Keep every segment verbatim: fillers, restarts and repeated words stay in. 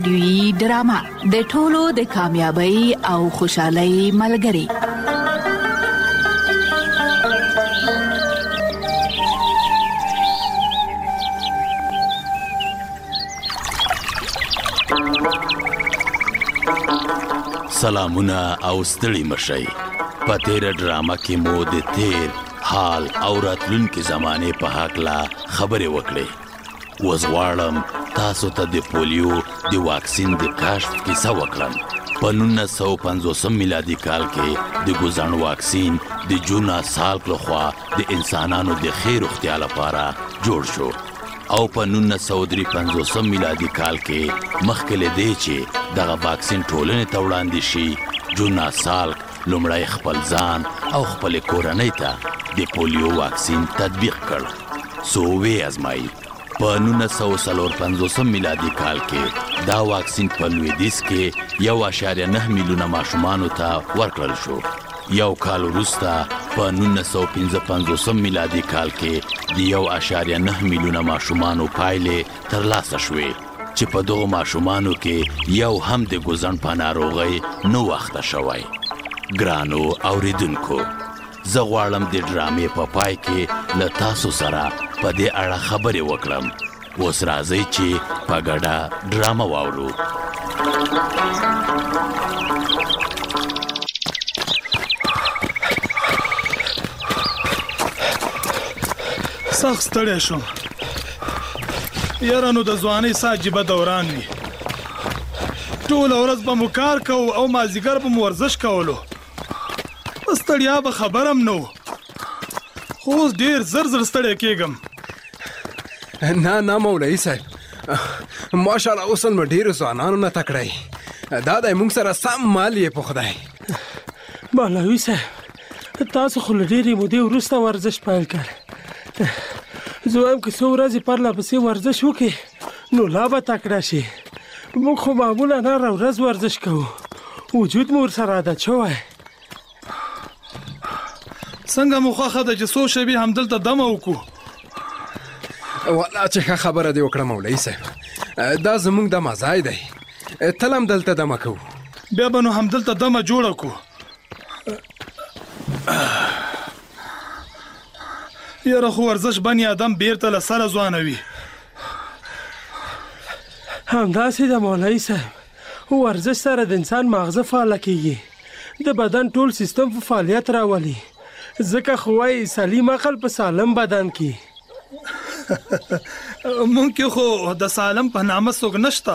دوی ډرامه د ټولو د کامیابی او خوشحالۍ ملګری. سلامونه او ستړي مشئ. په تیره ډرامه کې مو د تیر حال او راتلونکي زمانه په هکله خبرې وکړې. اوس غواړم تاسو ته د پولیو د واکسین د کشف کیسه وکړم. په نولس سوه پنځوسم میلادي کال کې د ګوزڼ واکسین د جون سالک لخوا د انسانانو د ښې روغتیا لپاره جوړ شو او په نولس سوه درې پنځوسم میلادي کال کې مخکې له دې چې دغه واکسین ټولنې ته وړاندې شي، جون سالک لومړی خپل ځان او خپل کورنۍ ته د پولیو واکسین تطبیق کړ. څو وی ازمایي. په نولس سوه څلور پنځوسم میلادي کال کې دا واکسین په لویدیځ کې یو اعشاریه نه میلیونه ماشومانو ته ورکړل شو. یو کال وروسته په نولس سوه پنځه پنځوسم میلادي کال کې د یو اعشاریه نه میلیونه ماشومانو پایلې ترلاسه شوې چې په دغو ماشومانو کې یو هم د ګوزڼ په ناروغۍ نه واخته شوی. ګرانو اوریدونکو، زه غواړم د ډرامې په پای کې له تاسو سره په دې اړه خبرې وکړم. اوس راځئ چې په ګډه ډرامه واورو. سخت ستړی شوم. یاره نو د ځوانۍ څه عجیبه دوران وي. ټوله ورځ به مو کار کوو او مازدیګر به مو ورزش کولو. په ستړیا به خبرم نه و، خو اوس ډېر زر زر ستړی کېږم. نه نه مولوي صاحب، ماشاءالله اوس نو ډېرو ځوانانو نه تکړی. دا دی موږ سره سم مال یې په خدای. مولوي صاحب، تاسو خو له ډېرې مودې وروسته ورزش پیل کړ. زه وایم که څو ورځې پرله پسې ورزش وکړې نو لا به تکړه شي. موږ خو معمولا هره ورځ ورزش کوو، وجود مو ورسره عادت شوی. څنګه مو خوښه ده چې څو شېبې همدلته دمه وکړو؟ والله چې ښه خبره دې وکړه مولوي صاحب. دا زموږ دمه ځای دی، تل هم دلته دمه کوو. بیا به نو همدلته دمه جوړه کړو. یاره خو ورزش بني آدم بیرته له سره ځوانوي. همداسې ده مولوي صاحب، ورزش سره د انسان ماغزه فعاله کېږي، د بدن ټول سیستم په فعالیت راولي. ځکه خو وایي سلیم عقل په سالم بدن کې. مونږ کې خو د سالم په نامه څوک نشته.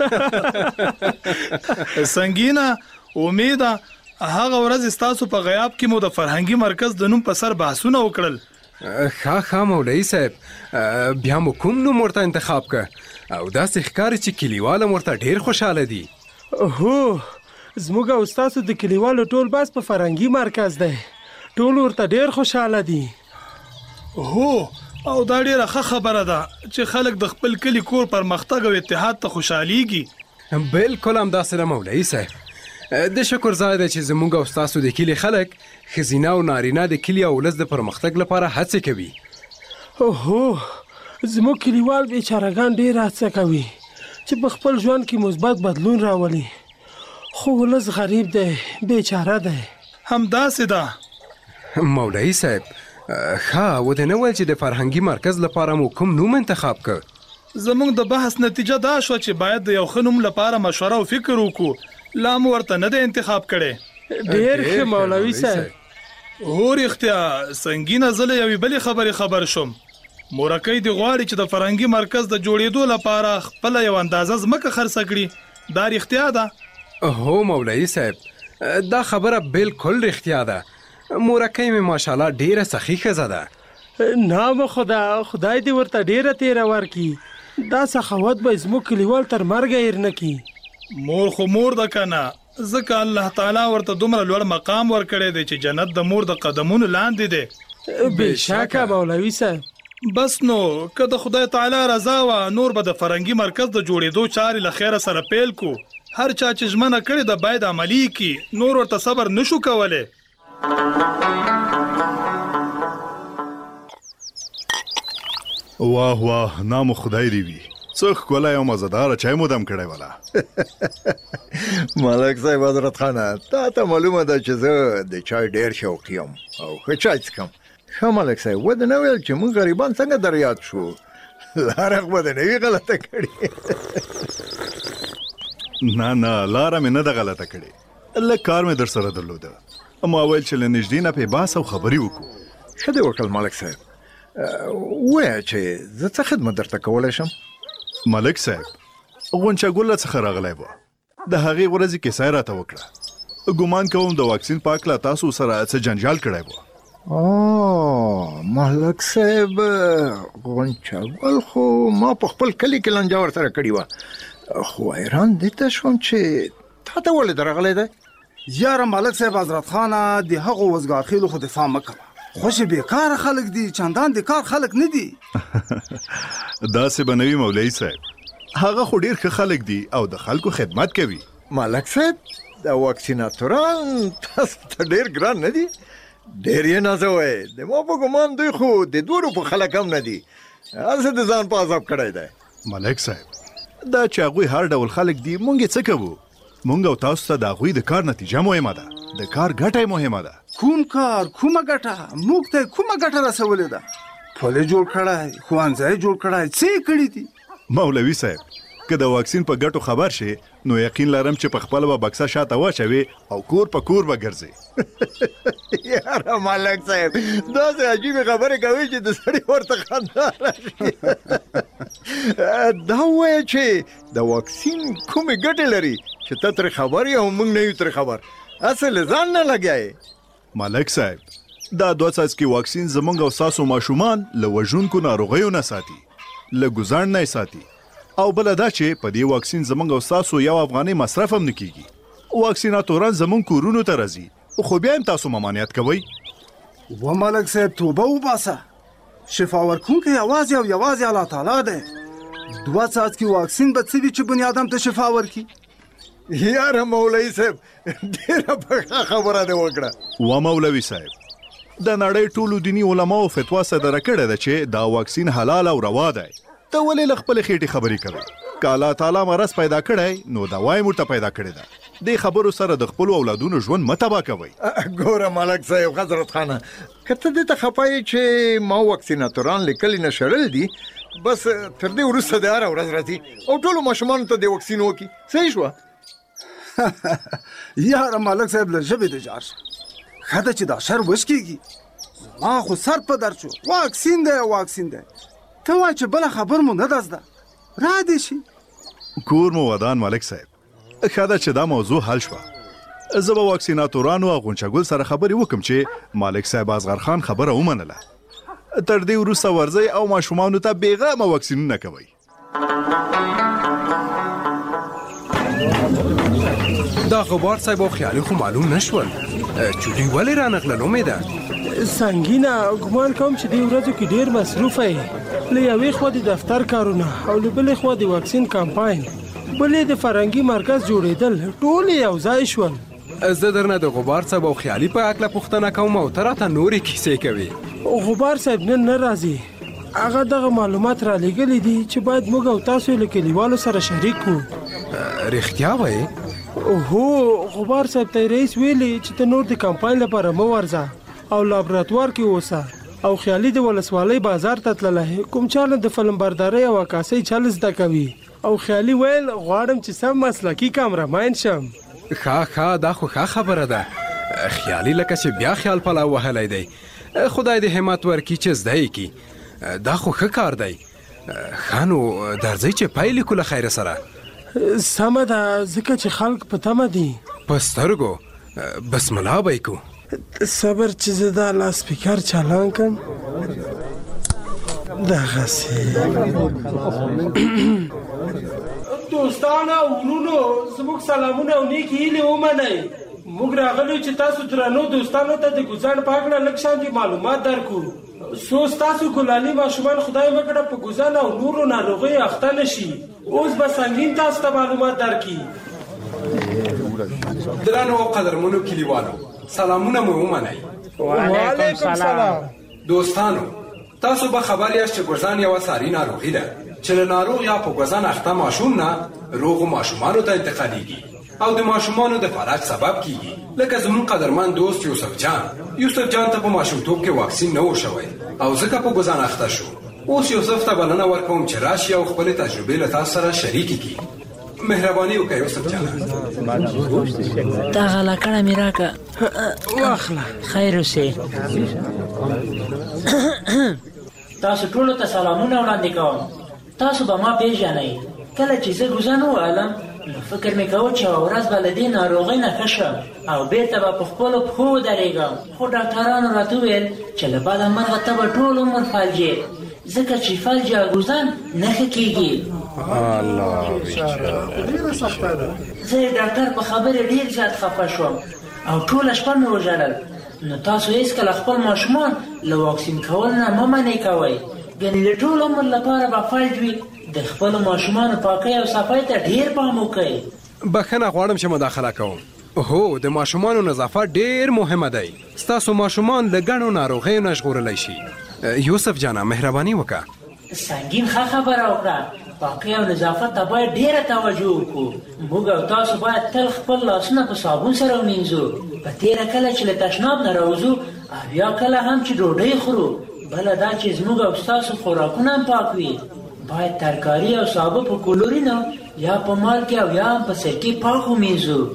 سنګینه امیده، هغه ورځ ستاسو په غیاب کې مو د فرهنګي مرکز د نوم په سر بحثونه وکړل. ښه ښه مولوي صاحب، بیا مو کوم نوم ورته انتخاب که او داسې ښکاري چې کلیوال هم ورته ډېر خوشحاله دي. هو، زموږ او ستاسو د کلیوالو ټول بس په فرهنګي مرکز دی، ټول ورته ډېر خوشحاله دي. هو، او دا ډېره ښه خبره ده چې خلک د خپل کلي کور پرمختګ او اتحاد ته خوشحالیږي. بالکل همداسې ده مولوي صاحب. د شکر ځای دی چې زموږ او ستاسو د کلي خلک ښځینه او نارینه د کلي او ولس د پرمختګ لپاره هڅې کوي. اوهو، زموږ کلیوال بیچارهګان ډېر هڅه کوي چې په خپل ژوند کې مثبت بدلون راولي، خو ولس غریب دی، بیچاره دی. همداسې ده مولوي صاحب. ښه، ودې نه ویل چې د فرهنګي مرکز لپاره مو کوم نوم انتخاب کړ؟ زموږ د بحث نتیجه دا شوه چې باید د یو ښه نوم لپاره مشوره او فکر وکړو. لا مو ورته نه دی انتخاب کړی. ډېر ښه مولوي صاحب. هو رښتیا، سنګینه زه له یوې بلې خبرې خبر شوم. مورکۍ دې غواړي چې د فرهنګي مرکز د جوړېدو لپاره خپله یو اندازه ځمکه خرڅه کړي. دا رښتیا ده؟ هو مولوي صاحب، دا خبره بالکل رښتیا ده. مورکۍ مې ماشاءالله ډېره سخي ښځه ده. نام خدا، خدای دې ورته ډېره تیره ورکړي. دا سخاوت به زموږ کلیوال تر مرګه هېر نه کړي. مور خو مور ده که نه، ځکه الله تعالی ورته دومره لوړ مقام ورکړی دی چې جنت د مور د قدمونو لاندې دی. بېشکه مولوي صاحب. بس نو که د خدای تعالی رضا وه نور به د فرهنګي مرکز د جوړېدو چارې له خیره سره پیل کو. هر چا چې ژمنه کړې ده باید عملي کړي، نور ورته صبر نشو کولی. واه واه، نام خدای دی وي. څه ښکلی او مزهداره چای مو دم کړی ولا. ملک صاحب حضرت خانه، تا ته معلومه ده چې زه د چای ډېر شوقي یم او ښه چای څښم. ښه ملک صاحب، ودې نه ویل چې موږ غریبان څنګه در یاد شو؟ لاره خو به دې نه وي غلطه کړې. نه نه، لاره مې نه ده غلطه کړې، لږ کار مې در سره درلوده. ما ویل چې له نږدې نه پې بحث او خبرې وکړو. ښه دې وکړل ملک صاحب. ووایه چې زه څه خدمت درته کولی شم؟ ملک صاحب، غونچه ګله څخه راغلی وه، د هغې ورځې کیسه یې راته وکړه. ګمان کوم د واکسین په هکله تاسو سره څه جنجال کړی وه. او ملک صاحب، غونچه ګل خو ما په خپل کلي کې لانجه ورسره کړې وه، خو حیران دې ته شوم چې تا ته ولې درغلی دی؟ یاره ملک صاحب حضرت خانه، د هغو وزګارخېلو خو دفاع مه کوه. خوش بیکاره خلک دي، چندان د کار خلک نه دي. داسې به نه وي مولوي صاحب، هغه خو ډېر ښه خلک دي او د خلکو خدمت کوي. ملک صاحب، د واکسیناتوران تاسو ته ډېر ګران نه دي؟ ډېر یې نازوئ. د ما په ګمان دوی خو د دوه روپو خلک هم نه دي، هسې د ځان په عذاب کړی دی. ملک صاحب، دا چې هغوی هر ډول خلک دي، مونږ یې څه کوو؟ مونږ او تاسو ته د هغوی د کار نتیجه مهمه ده، د کار ګټه مهمه ده. کوم کار، کومه ګټه؟ موږ ته کومه ګټه رسولې ده؟ پل جوړ کړی، ښوونځی جوړ کړی، څه یې کړي دي؟ مولوي صاحب، که د واکسین په ګټو خبر شي نو یقین لرم چې په خپله به بکسه شاته واچوي او کور په کور به ګرځي. یاره ملک صاحب، داسې عجیبې خبرې کوي چې د سړي ورته خندا راشي. دا ووایه چې د واکسین کومې ګټې لري چې ته ترې خبر یې او موږ نه یو ترې خبر، هسې له ځان نه لګیا یې. ملک صاحب، دا دوه څاڅکي واکسین زمونږ او ستاسو ماشومان له وژونکو ناروغیو نه ساتي، له ګوزاڼ نه یې ساتي، او بله دا چې په دې واکسین زمونږ او ستاسو یو افغانۍ مصرف هم نه کیږي. واکسیناتوران زمونږ کورونو ته راځي، خو بیا هم تاسو ممانعت کوئ. و ملک صاحب، توبه وباسه. شفا ورکوونکی یوازې او یوازې الله تعالی دی. دوه څاڅکي واکسین به څه وي چې بني ادم ته شفا ورکي؟ یاره مولوي صاحب، ډېره پخه خبره دې وکړه. و مولوي صاحب، د نړۍ ټولو دیني علماو فتوا صدره کړې ده چې دا واکسین حلال او روا دی. ته ولې له خپلې خېټې خبرې کوې؟ که الله تعالی مرض پیدا کړی نو دوا یې موږ ته پیدا کړې ده. دې خبرو سره د خپلو اولادونو ژوند مه تباه کوئ. ګوره ملک صاحب حضرت خانه، که ته دې ته خفه یې چې ما واکسیناتوران لیکلي نه شړل دي، بس تر دې وروسته د هره ورځ راځي او ټولو ماشومانو ته د واکسین وکړي. صحیح شوه؟ یاره ملک صاحب، له ژبې دې جار شه. ښه ده چې دا شر وشکېږي. ما خو سر په درد شو، واکسین دی واکسین دی. ته وایه چې بله خبر مو نه ده زده، را دې شي. کور مو ودان ملک صاحب. ښه ده چې دا موضوع حل شوه. زه به واکسیناتورانو او غونچه ګل سره خبرې وکړم چې ملک صاحب اصغر خان خبره ومنله. تر دې وروسته ورځئ او ماشومانو ته بېغمه واکسینونه کوئ. دا غبار صاحب او خیالي خو معلوم نشول، چوټي ولې رانغلل؟ امیده سنګینه، ګمان کوم چې دې ورځو کې ډېر مصروفه یې. له یوې خوا د دفتر کارونه او له بلې خوا د واکسین کمپاین، بلې د فرهنګي مرکز جوړېدل، ټول یو ځای شول. زه درنه د غبار صاحب او خیالي په هکله پوښتنه کوم او ته راته نورې کیسې کوې. غبار صاحب نن نه راځي. هغه دغه معلومات را لېږلي دي چې باید موږ او تاسو یې له کلیوالو سره شریک کړو. رښتیا وایې؟ هو، غبار صاحب ته رئیس ویلي چې ته نور د کمپاین لپاره مه ورځه او لابراتوار کې اوسه. او خیالي د ولسوالۍ بازار ته تللی، کوم چاله د فلم بردارۍ او عکاسۍ چل زده کوي. او خیالي ویل غواړم چې سم مسلکي کامرمین شم. ښه ښه، دا خو ښه خبره ده. خیالي لکه چې بیا خیال پلاو وهلی دی. خدای دې همت ورکړي چې زده یې کړي. دا خو ښه کار دی. ښه نو درځئ چې پیل کړو له خیره سره. سمه ده، ځکه چې خلک په تمه دي. په سترګو بسم الله به یې کوو. صبر چې زه دا لاسپیکر چالان کړم. دغسې دوستانو ورونو، زموږ سلامونه او نیکې هیلې ومنئ. موږ راغلو چې تاسو درنو دوستانو ته د ګوزاڼ په هکله لږ شانې معلومات درکړو. څو ستاسو ګلالي ماشومان خدای مکړه په ګوزاڼ او نورو ناروغیو اخته نه شي. اوس به سنګین تاسو ته معلومات درکړي. درنو او قدرمنو کلیوالو، سلامونه مو ومنئ. وعلیکم سلام. دوستانو، تاسو به خبر یاست چې ګوزاڼ یوه ساري ناروغي ده چې له ناروغ یا په ګوزن اخته ماشوم نه روغو ماشومانو ته انتقالیږي او د ماشومانو د فالج سبب کیږي. لکه زمون قدرمن دوست یوسف جان یوسف جان ته په ماشومتوب کې واکسین نه و شوی او ځکه په ګوزن اخته شو. اوس یوسف ته بلنه ورکوم چې راشي او خپل تجربې له تاسو سره شریکې کړي. مهرباني وکړئ یوسف جان. دا غلاکړه مې راکړه. واخله. خیر اوسې. تاسو ټولو ته سلامونه وړاندې کوم. تاسو به ما پیژنئ. کله چې زه ګوزن ووهلم نو فکر مې کوه چې یوه ورځ به له دې ناروغۍ نه ښه شم او بېرته به په خپلو پښو ودرېږم. خو ډاکټرانو راته وویل چې له بده مرغه ته به ټول عمر فلجې ځکه چې فلج یا ګوزن نه ښه کېږي. زه یې ډاکټر په خبرې ډېر زیات خفه شوم او ټوله شپه مې وژړل. نو تاسو هېڅکله خپل ماشومان له واکسین کول نه مه منې کوئ. ګنې د ټول عمر لپاره به فلج وي. د خپلو ماشومانو پاکۍ او صفای ته ډېر پام وکړئ. بخښنه غواړم چې مداخله کوم. هو د ماشومانو نظافت ډېر مهمه دی. ستاسو ماشومان له ګڼو ناروغیو نه ژغورلی شي. یوسف جانه مهرباني وکړه. سنګین ښه خبره وکړه. پاکۍ او نظافت ته باید ډېره توجه وکړو. موږ او تاسو باید تل خپل لاسونه په صابون سره ومینځو. په تېره کله چې له تشناب نه راوځو او یا کله هم چې ډوډۍ خورو. بله دا چې زموږ او ستاسو خوراکونه هم پاک وي. باید ترکاري او سابه په کلورینو یا په مالګې او یا هم په سرکې پاک ومینځو.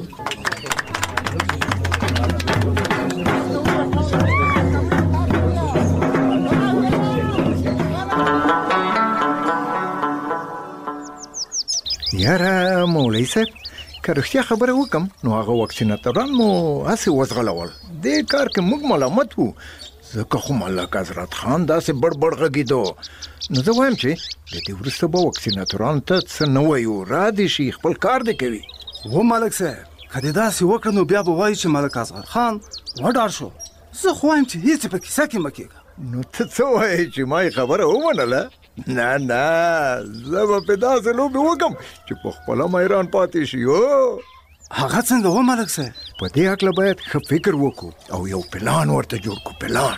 یاره مولوي صاحب که رښتیا خبره وکم نو هغه واکسیناتوران مو هسې وزغلول. دې کار کې موږ ملامت وو ځکه خو ملک حضرت خان داسې بړ بړ غږېده. نو زه وایم چې د دې وروسته به واکسیناتورانو ته څه نه وایو، را دې شي خپل کار دې کوي. و ملک صاحب که دې داسې وکړه نو بیا به وایي چې ملک اصغر خان وډار شو. زه خو وایم چې هېڅ په کیسه کې مه کېږه. نو ته څه وایې چې ما یې خبره ومنله؟ نه نه زه به پې داسې لوبې وکړم چې په خپله میران پاتې شي. او هغه څنګه و ملک صاحب؟ په دې هکله باید ښه فکر وکړو او یو پلان ورته جوړ کړو. پلان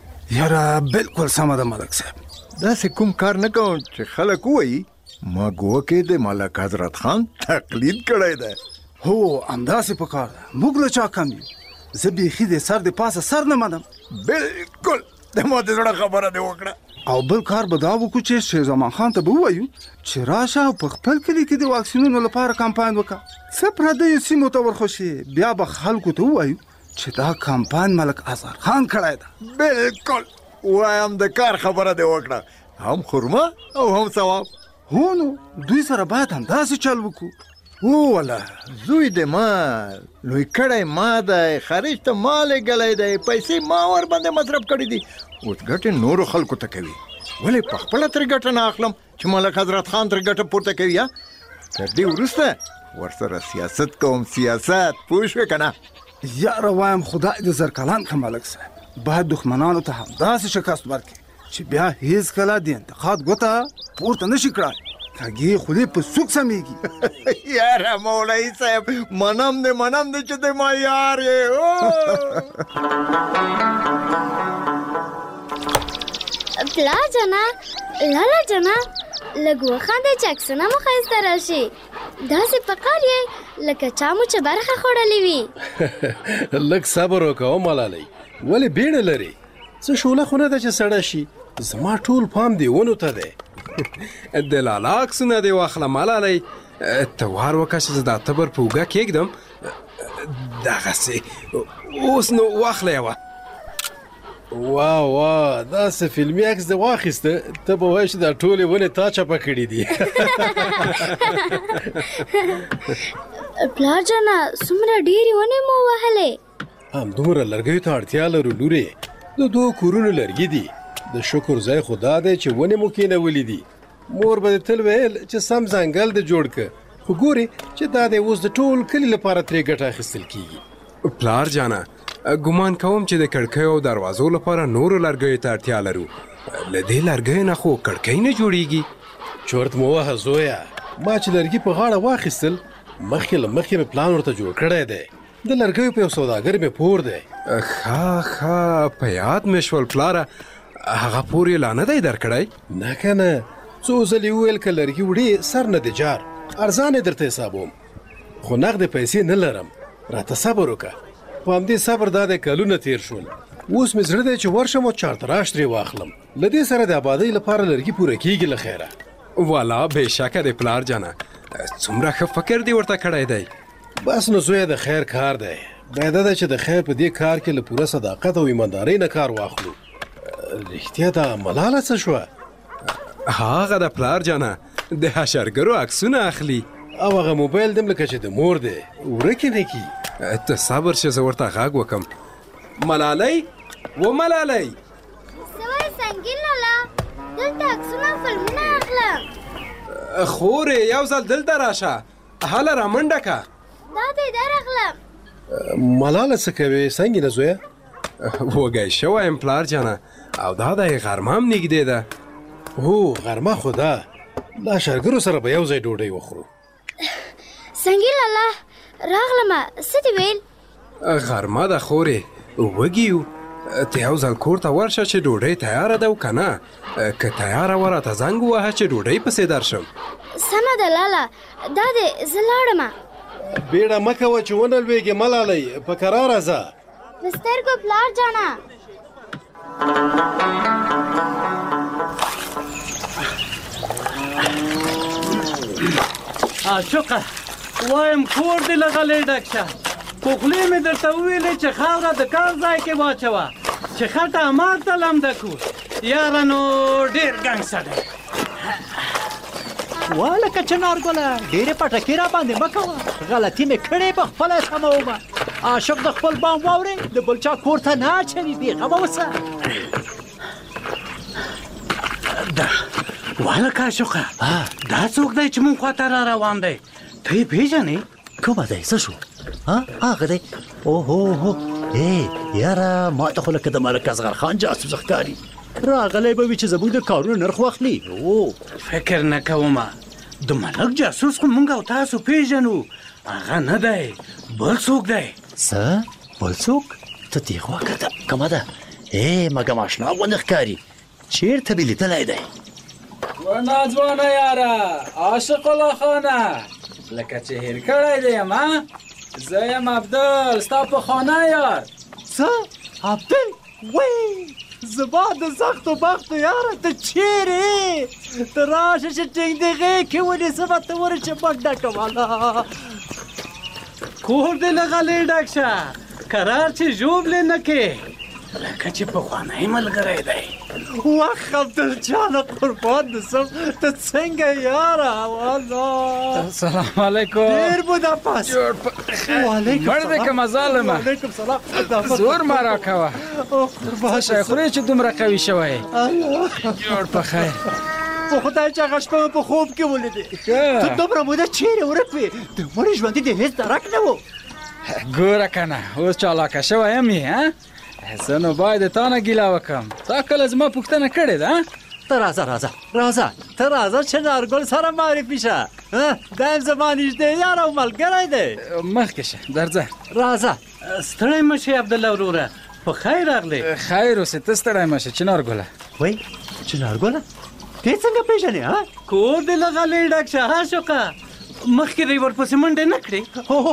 یاره بالکل سمه ده ملک صاحب. داسې کوم کار نه کوم چې خلک ووایي ما ګوکې د ملک حضرت خان تقلید کړی دی. هو همداسې په کار ده. موږ له چا کم یو. زه بیخي د سر د پاسه سر نه منم. بالکل د ما د زړه خبره دې وکړه. او بل کار به دا وکړو چې شیر زمان خان ته به ووایو چې راشه او په خپل کلي کې د واکسینونو لپاره کمپاین وکړه. څه پردیو سیمو ته ورخوشي بیا به خلکو ته ووایو چې دا کمپاین ملک اصغر خان کړی ده. بالکل وایم د کار خبره دې وکړه. هم خرمه او هم ثواب. هو نو دوی سره باید همداسې چل وکړو. ووله زوی د ما لوی کړی ما دی، خارج ته ما لېږلی دی، پیسې ما ورباندې مصرف کړي دي. اوس ګټې نورو خلکو ته کوي. ولې په خپله ترې ګټه نه اخلم چې ملک حضرت خان ترې ګټه پورته کوي؟ یا تر دې وروسته ورسره سیاست کوم. سیاست پوه شوې که نه؟ یاره وایم خدای دې زرکلان کړه ملک صاحب. باید دښمنانو ته همداسې شکست ورکړي چې بیا هېڅکله د انتقاد ګوته پورته نه شي کړی. کږې خولې په سوک سمیږي. یاره مولوي صاحب منم دې منم دې چې د ما یار یې. پلار جانا لالا جانا لږ وخانده چې عکسونه مو ښایسته راشي. داسې په کار یې لکه چا مو چې برخه خوړلې وي. لږ صبر وکړه ملالۍ. ولې بیړه لرې؟ څه شوله خو نه ده چې سړه شي. زما ټول پام دې ونو ته دی. د لالا عکسونه دې واخله ملالۍ. ته وار وکړه چې زه دا تبر په اوږه کېږدم. دغسې اوس نو واخله یوه. واه واه داسې فلمي عکس دې واخیسته ته به وایې چې دا ټولې ونې تا چپه کړي دي. پلار جانا څومره ډېرې ونې مو وهلې. همدومره لرګیو ته اړتیا لرو لورې. د دوه کورونو لرګي دي. د شکر ځای خو دا دی چې ونې مو کېنولي دي. مور به دې تل ویل چې سم ځنګل دې جوړ که. خو ګورې چې دا دی اوس د ټول کلي لپاره ترې ګټه اخیستل کېږي. پلار جانه ګمان کوم چې د کړکیو او دروازو لپاره نورو لرګیو ته اړتیا لرو. له دې لرګیو نه خو کړکۍ نه جوړیږي. چورت مو وهه زویه. ما چې لرګي په غاړه واخیستل مخکې له مخکې مې پلان ورته جوړ کړی دی. د لرګیو په یو سوداګر مې پور دی. ښه ښه په یاد مې شول پلاره. هغه پور یې لا نه دی درکړی؟ نه که نه څو ځلې وویل که لرګي وړې سر نه د جار ارزانې درته حسابوم خو نغدې پیسې نه لرم راته صبر وکړه په همدې صبر دا د کلونه تیر شول اوس مې زړه دی چې ورشم او چارتراش ترې واخلم له دې سره د آبادۍ لپاره لرګي پوره کېږي له خیره والا بېشکه د پلار جانه څومره ښه فکر دې ورته کړی دی بس نو زویه د خیر کار دی باید ده چې د خیر په دې کار کې له پوره صداقت او ایماندارۍ نه کار واخلو رښتیا دا ملاله څه شوه هغه د پلار جانه د حشرګرو عکسونه اخلي او هغه موبایل دم لکه چې د مور دی ورکې نه کي ته صبر شه زه ورته غږ وکم ملالۍ و ملالۍ څه وایې سنګین لالا دلته عکسونه او فلمونه اخلم خورې یو ځل دلته راشه هله رامنډه که دا دی درغلم ملاله څه کوې څنګه نه زویه وږی شوی یم پلار جانه او دا د غرمه هم نږدې ده هو غرمه خو ده له شرګرو سره به یو ځای ډوډۍ وخورو سنګین لالا راغلمه څه دې ویل غرمه ده خورې وږي یو ته یو ځل کور ته ورشه چې ډوډۍ تیاره ده او که نه که تیاره وه راته زنګ ووهه چې ډوډۍ پسې درشم سمه ده لالا دا دی زه لاړمه بیړه مه کوه چې ونه لویږې ملالۍ په کراره ځه د سترګو پلار جانه عاشقه وایم کور دې له غلې ډک شه خو خولې مې درته وویلې چې خاوره د کار ځای کې واچوه چې خټه ماته لمده کړو یاره نو ډېر ګنګ سړی والکه چنارګله ډېرې پټکې را باندې مه کوه غلطي مې کړې په خپله سمومه عاشق د خپل بام واورې د بل چا کور ته نه اچوي بېغمه اوسه دا والکه عاشقه دا څوک دی چې مونږ خواته را روان دی ته یې پېژنې کومه دی څه شو هغه دی اوهو ای یاره ما ته خو لکه د ملک اصغر خان جاسوس ښکاري راغلی به وي چې زموږ د کارونو نرخ واخلي او فکر نه کومه د ملک جاسوس خو مونږ او تاسو پېژنو هغه نه دی بل څوک دی څه بل څوک ته دې خوا کته کومه ده ای مګم اشنا غوندې ښکاري چېرته مې لیدلی دی ورنا ځوانه یاره عاشق الله خانه لکه چې هیر کړی دی یم زه یم عبدل ستا پخوانی یار څه عبدل وی زما د سختو بختو یاره ته چیرې ته راشه چې ټینګ دې غېږ کې ونیسمه ته ورې چې مږ ډکم الله کور دې له غلې ډک شه کرار چې ژوبلې نه کې لکه چې پخوانی ملګری دی وخ عبدل جانه قربان دې سم ته څنګه یاره والله السلام علیکم ډېر بودا پاس وعلیکم مړ دې که مظالمه وعلیکم سلام زور مه راکوه څه شی خورې چې دومره قوي شوی جوړ په خیر په خدای چې هغه شپه په خوب کې ولیدې ته دومره موده چیرې ورک وې د مړي ژوندي دې هېڅ درک نه و ګوره که نه اوس چالاکه شوی یم یې زه نو باید د تا نه ګیله وکړم تا کله زما پوښتنه کړې ده ته راځه راځه راځه ته راځه چې نارګل سره معرفي شه دا یم زما نږدې یار او ملګری دی مخکې شه درځه راځه ستړی مه شې عبدالله وروره په خیر راغلی خیر اوسې ته ستړی مه شه چنارګله وایي چنارګله دې څنګه پېژنې کور دې له غلې ډک شه عاشقه مخکې دی ورپسې منډې نه کړې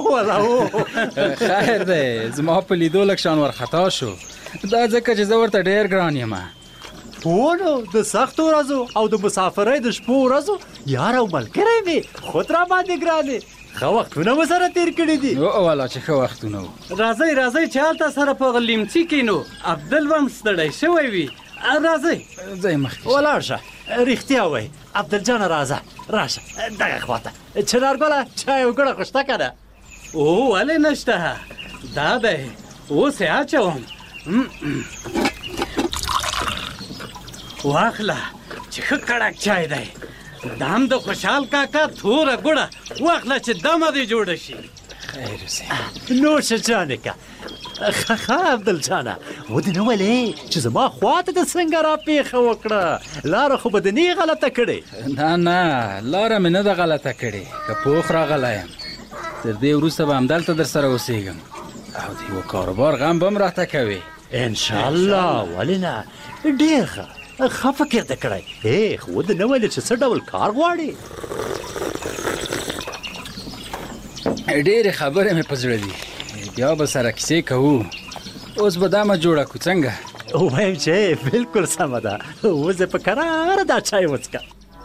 خیر دی زما په لیدو لږ شان ورخطا شو دا ځکه چې زه ورته ډېر ګران یم هو نو د سختو ورځو او د مسافرۍ د شپو ورځو یار او ملګری مې خود را باندې ګرانې ښه وختونه مو سره تېر کړي دي والا چې ښه وختونه وو راځئ راځئ چې هلته سره په لیمڅي کښېنو عبدل به هم ستړی شوی وي راځئ ځئ مخکې ولاړ شه رښتیا وایي عبدالجانه راځه راشه دغه خواته چنارګله چای او ګوړه خو شته که نه او ولې نشته دا دی اوس یې اچوم واخله چې ښه کړک چای دی دا هم د خوشحال کاکا توره ګوړه واخله چې دمه دې جوړه شي خیر اوسې نوشه جانې که ښه ښه عبدالجانه ودې نه ولې چې زما خواته د څنګه را پېښه وکړه لاره خو به د نه غلطه کړې نه نه لاره مې نه ده غلطه کړې که پوخ راغلی یم تر دې وروسته به همدلته در سره اوسېږم او د یوه کاروبار غم به هم راته کوې انشاءالله ولې نه ډېر ښه ښه فکر دې کړی. ای خو دې نه ویل چې څه ډول کار غواړې؟ ډېرې خبرې مې په زړه دي، بیا به سره کیسې کوو. اوس به دا مه جوړه کړو څنګه؟ وایم چې بالکل سمه ده. اوس یې په کراره دا چای وڅښه.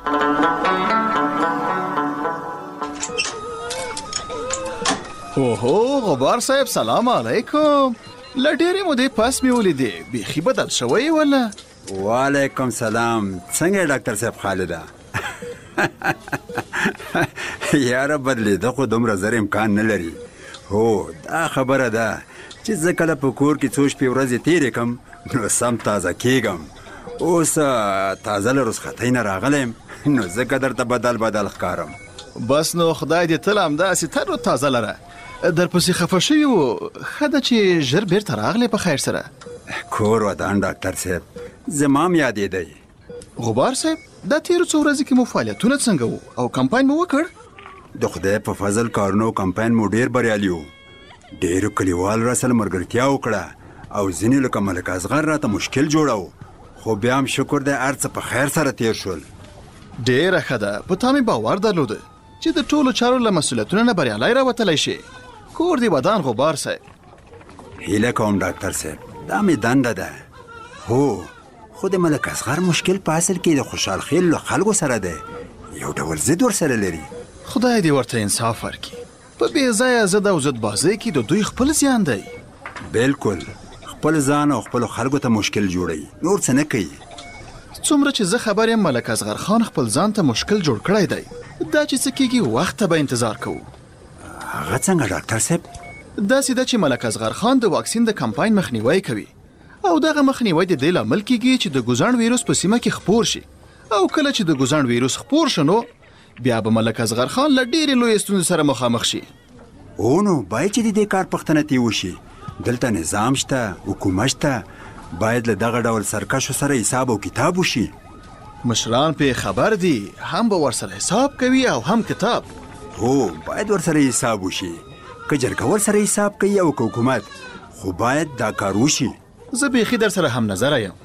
اوهو غبار صاحب سلام علیکم. له ډېرې مودې پس مې ولیدې، بیخي بدل شوی ولا؟ وعلیکم سلام. څنګه ډاکټر صاحب خالده؟ یاره بدلېده خو دومره زر امکان نه لري. هو دا خبره ده چې زه کله په کور کې څو شپې ورځې تېرې کړم نو سم تازه کېږم. اوس تازه له رخصتۍ نه راغلی یم نو ځکه درته بدل بدل ښکارم. بس نو خدای دې تل همداسې تر تازه لره. درپسې خفه شوي وو، ښه ده چې ژر بیرته راغلی په خیر سره. کور ودان ډاکټر صاحب، زما م یادېدی. غبار صاحب دا تېرو څو ورځې کې مو فعالیتونه څنګه وو او کمپاین مو وکړ؟ د خدای په فضل کارونو کمپاین مو ډېر بریالي وو. ډېرو کلیوالو راسره ملګرتیا وکړه او ځینې لکه ملک اصغر راته مشکل جوړو، خو بیا هم شکر دی هر څه په خیر سره تېر شول. ډېره ښه ده. په تا مې باور درلوده چې د ټولو چارو له مسؤلیتونو نه بریالی راوتلی شي. کور دې ودان غبار صاحب. هیله کوم ډاکټر صاحب، دا مې دنده ده. هو خو د ملک اصغر مشکل په اصل کې د خوشحال خیل له خلکو سره دی، یو ډول ضد ورسره لري. خدای دې ورته انصاف ورکړي. په بې ځایه ضد او ضد بازۍ کې د دوی خپل زیان دی. بالکل خپل ځان او خپلو خلکو ته مشکل جوړوي، نور څه نه کوي. څومره چې زه خبر یم ملک اصغر خان خپل ځان ته مشکل جوړ کړی دی. دا چې څه کېږي وخت ته به انتظار کوو. هغه څنګه ډاکټر صاحب؟ داسې ده چې ملک اصغر خان د واکسین د کمپاین مخنیوی کوي او دغه مخنیوی د دې لامل کېږي چې د ګوزڼ ویروس په سیمه کې خپور شي، او کله چې د ګوزڼ ویروس خپور شنو بیا به ملک اصغر خان له ډېرې لویې ستونزې سره مخامخ شي. او نو باید چې د دې کار پوښتنه ترې وشي. دلته نظام شته، حکومت شته، باید له دغه ډول سرکشو سره حساب او کتاب وشي. مشران پې خبر دي، هم به ورسره حساب کوي او هم کتاب. هو باید ورسره حساب وشي، که جرګه ورسره حساب کوي او که حکومت، خو باید دا کار وشي. زه بیخي در سره هم نظره یم.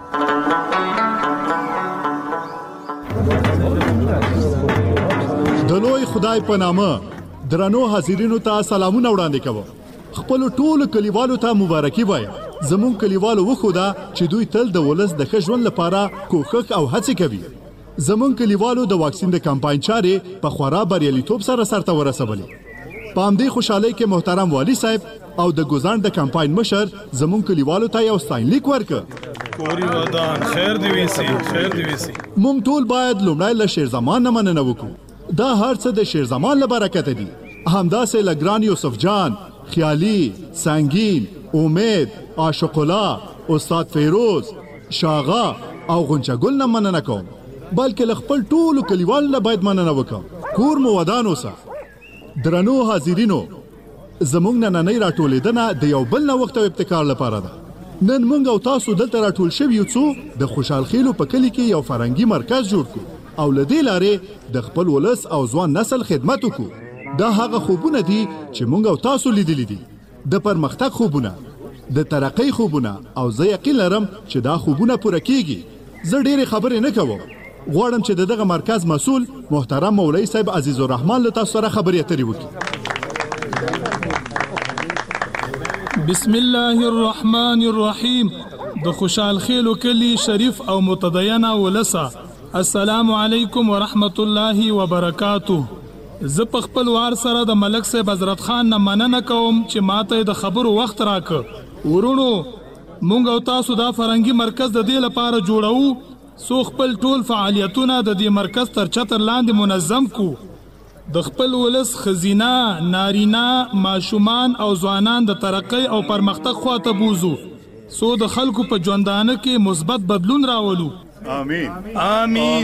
د لوی خدای په نامه درنو حاضرینو ته سلامونه وړاندې کوم. خپل ټولو کلیوالو ته مبارکي وایم. زمون کلیوالو وښوده چې دوی تل د ولس د ښه ژوند لپاره کوښښ او هڅې کوي. زمون کلیوالو د واکسین د کمپاین چارې په خورا بریالیتوب سره سرته ورسولې. په همدې خوشحالۍ کې محترم والی صاحب او د ګوزڼ د کمپاین مشر زمون کلیوالو ته یو ستاینلیک ورکړ. کوري ودان خیر دی ویسي، خیر دی ویسي. موږ ټول باید لومړی له شیرزمان نه مننه وکړو. دا هر څه د شیرزمان له برکته دي. همداسې له ګران یوسف جان، خیالي، سنگین، امید، عاشق الله، استاد فیروز، شاغا او غنچه ګل نه مننه کوم، بلکې له خپل ټولو کلیوالو نه باید مننه وکړم. کور مو ودان اوسه. درنو حاضرینو، زموږ نننۍ راټولېدنه د یو بل نوښت او ابتکار لپاره ده. نن موږ او تاسو دلته راټول شوي یو څو د خوشحال خیلو په کلي کې یو فرهنګي مرکز جوړ کړو او له دې لارې د خپل ولس او ځوان نسل خدمت وکړو. دا هغه خوبونه دي چې موږ او تاسو لیدلي دي، د پرمختګ خوبونه، د ترقۍ خوبونه، او زه یقین لرم چې دا خوبونه پوره کیږي. زه ډېرې خبرې نه کوم، غواړم چې دغه مرکز مسؤل محترم مولوي صاحب عزیز الرحمن له تاسو سره خبرې اترې وکړي. بسم الله الرحمن الرحیم. د خوشحال خیلو کلی شریف او متدینه ولسه، السلام علیکم ورحمت الله وبرکاته. زه په خپل وار سره د ملک صاحب حضرت خان نه مننه کوم چې ماته د خبرو وخت راکړ. ورونو، مونږ او تاسو دا فرهنګي مرکز د دې لپاره جوړو څو خپل ټول فعالیتونه د دې مرکز تر چتر لاندې منظم کو. د خپل ولس خزینه، نارینه، ماشومان او ځوانان د ترقۍ او پرمختګ خواته بوزو، څو د خلکو په ژوندانه کې مثبت بدلون راولو. آمین آمین.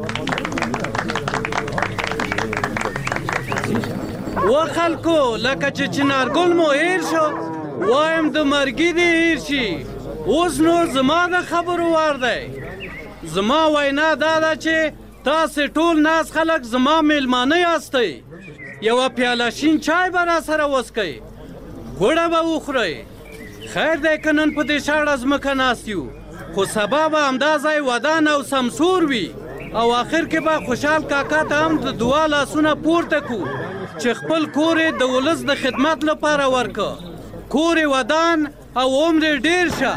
و خلکو لکه چې چنارګل مو هیر شو، وایم د مرګي دې هیر شي. اوس نو زما د خبرو وار دی. زما وینا دا ده چې تاسې ټول ناس خلک زما میلمانه یاستئ. یوه پیاله شین چای به راسره وڅښئ، ګوړه به وخورئ. خیر دی که نن په دې شاړه ځمکه ناست یو، خو سبا به همدا ځای ودان او سمسور وي او آخر کې به خوشحال کاکا ته هم د دعا لاسونه پورته کړو چې خپل کور یې د ولس د خدمت لپاره ورکړه. کور یې ودان او عمر یې ډېر شه.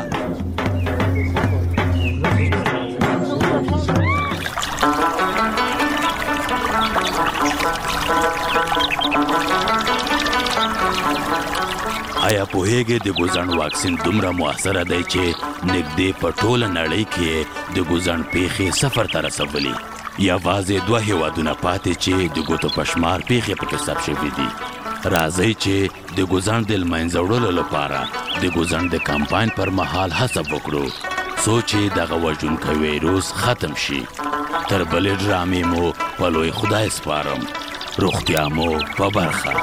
آیا پوهیږئ د ګوزڼ واکسین دومره مؤثره دی چې نږدې په ټوله نړۍ کې د ګوزڼ پیښې صفر ته رسولي؟ یوازې دوه هیوادونه پاتې چې د ګوتو په شمار پیښې پکې ثبت شوي دي. راځئ چې د ګوزڼ د له منځه وړلو لپاره د ګوزڼ د کمپاین پر مهال هڅه وکړو څو چې دغه وژونکی ویروس ختم شي. تر بلې ډرامې مو په لوی خدای سپارم. روغتیا مو په برخه.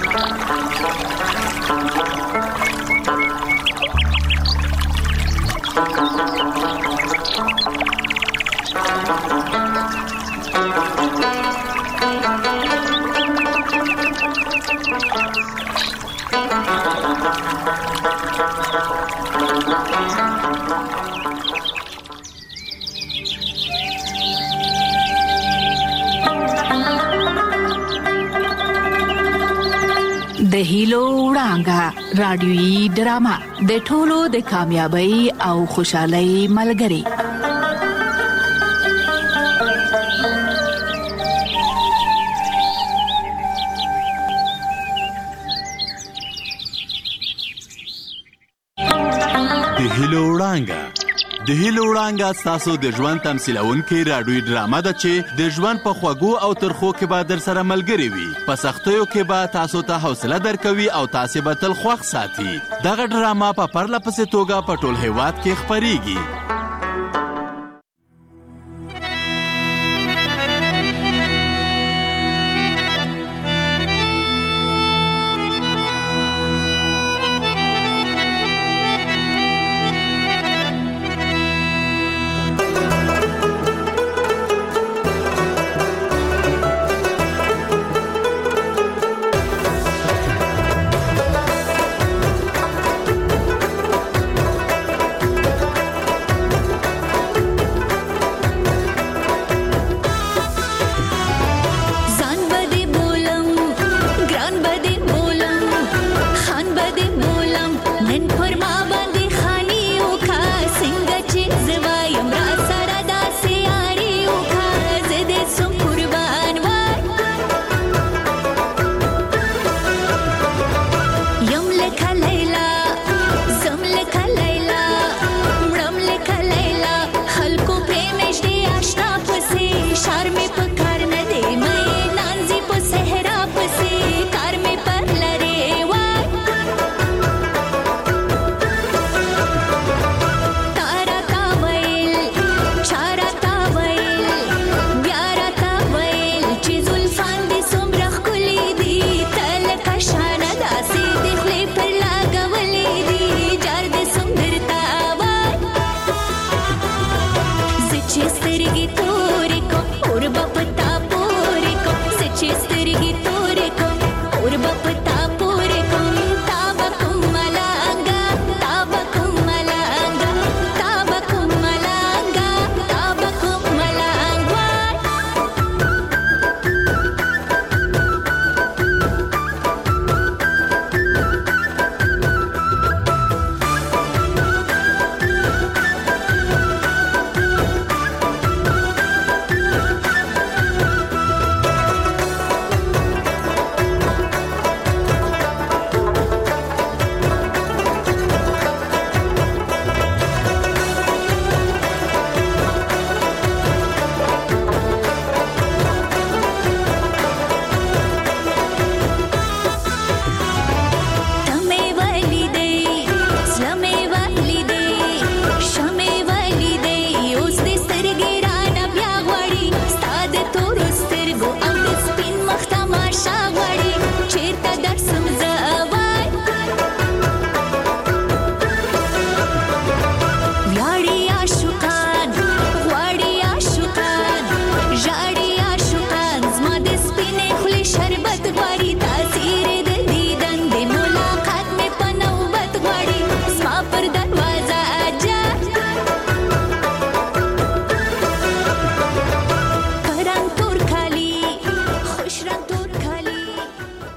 د هیلو وړانګه رادیويي ډرامه د ټولو د کامیابی او خوشحالۍ ملګری. د هیلو وړانګه د هیلو وړانګه ستاسو د ژوند تمثیلونکې راډیويي ډرامه ده چې د ژوند په خوږو او ترخو کې به در سره ملګرې وي. په سختیو کې به تاسو ته حوصله درکوي او تاسې به تل خوښ ساتي. دغه ډرامه په پرله پسې توګه په ټول هیواد کې خپریږي. سترګې تورې کوم اور به پتا